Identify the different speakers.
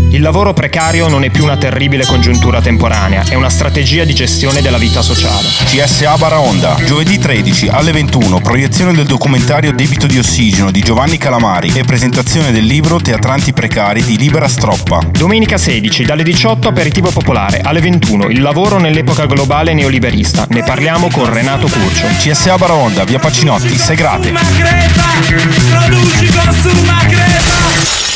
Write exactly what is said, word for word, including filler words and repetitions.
Speaker 1: Il lavoro precario non è più una terribile congiuntura temporanea, è una strategia di gestione della vita sociale.
Speaker 2: C S A Baraonda, giovedì tredici alle ventuno, proiezione del documentario Debito di ossigeno di Giovanni Calamari e presentazione del libro Teatranti precari di Libera Stroppa.
Speaker 1: Domenica sedici, dalle diciotto, aperitivo popolare, alle ventuno, il lavoro nell'epoca globale neoliberista. Ne parliamo con Renato Curcio.
Speaker 2: C S A Baraonda, via Pacinotti, Segrate.
Speaker 3: Produci, consuma, creta.